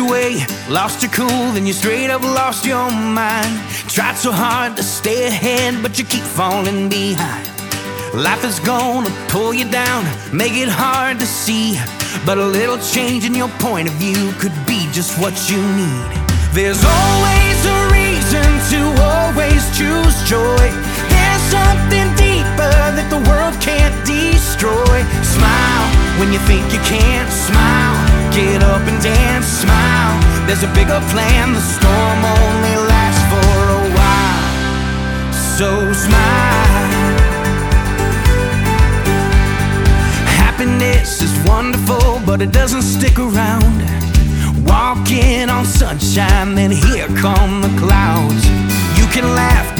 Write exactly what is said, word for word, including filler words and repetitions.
your way, lost your cool, then you straight up lost your mind. Tried so hard to stay ahead, but you keep falling behind. Life is gonna pull you down, make it hard to see, but a little change in your point of view could be just what you need. There's always a reason to always choose joy. There's something deeper that the world can't destroy. Smile when you think you can't. Smile, get up and dance. Smile, there's a bigger plan. The storm only lasts for a while, so smile. Happiness is wonderful, but it doesn't stick around. Walking on sunshine, then here come the clouds. You can laugh